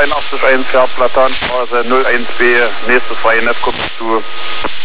82 1 fährt Platan, Phase 012, nächstes freie Netz kommt zu.